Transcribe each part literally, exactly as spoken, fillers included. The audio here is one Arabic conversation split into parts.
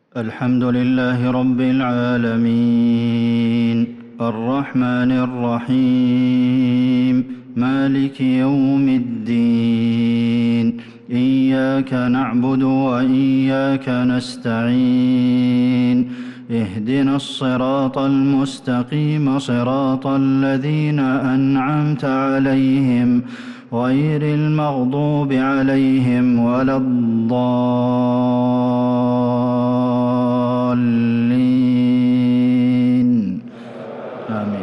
الحمد لله رب العالمين الرحمن الرحيم مالك يوم الدين إياك نعبد وإياك نستعين اهدنا الصراط المستقيم صراط الذين أنعمت عليهم غير المغضوب عليهم ولا الضالين آمين.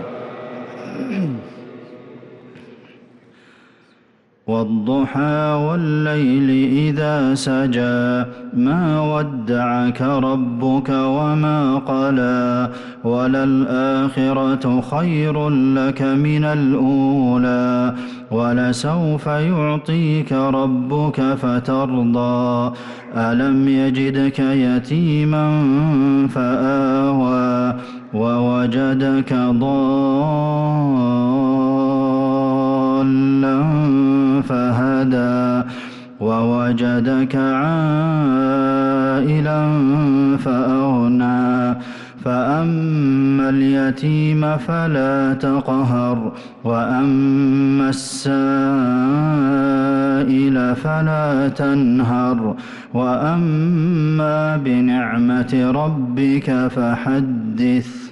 والضحى والليل إذا سجى ما ودعك ربك وما قلى وللآخرة خير لك من الأولى ولسوف يعطيك ربك فترضى ألم يجدك يتيما فآوى ووجدك ضالا فهدى ووجدك عائلا فأغنى فأما اليتيم فلا تقهر وأما السائل فلا تنهر وأما بنعمة ربك فحدث.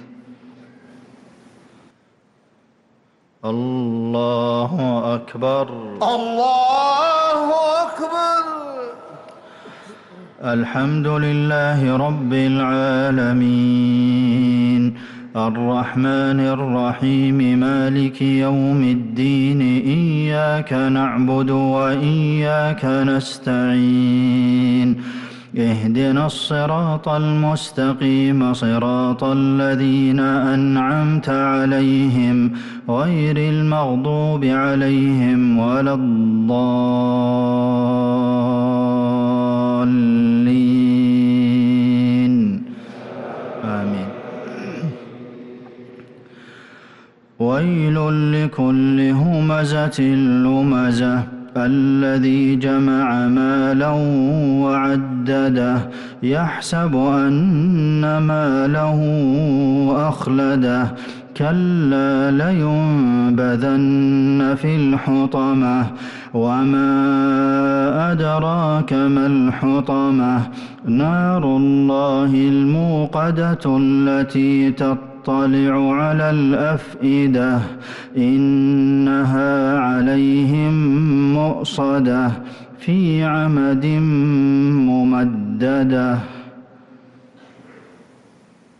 الله أكبر الله أكبر. الحمد لله رب العالمين الرحمن الرحيم مالك يوم الدين إياك نعبد وإياك نستعين اهدنا الصراط المستقيم صراط الذين أنعمت عليهم غير المغضوب عليهم ولا الضالين آمين. ويل لكل همزة لمزة الذي جمع مالا وعدده يحسب أن ماله أخلده كلا لينبذن في الحطمة وما أدراك ما الحطمة نار الله الموقدة التي تطلع على الأفئدة إنها عليهم مؤصدة في عمد ممددة.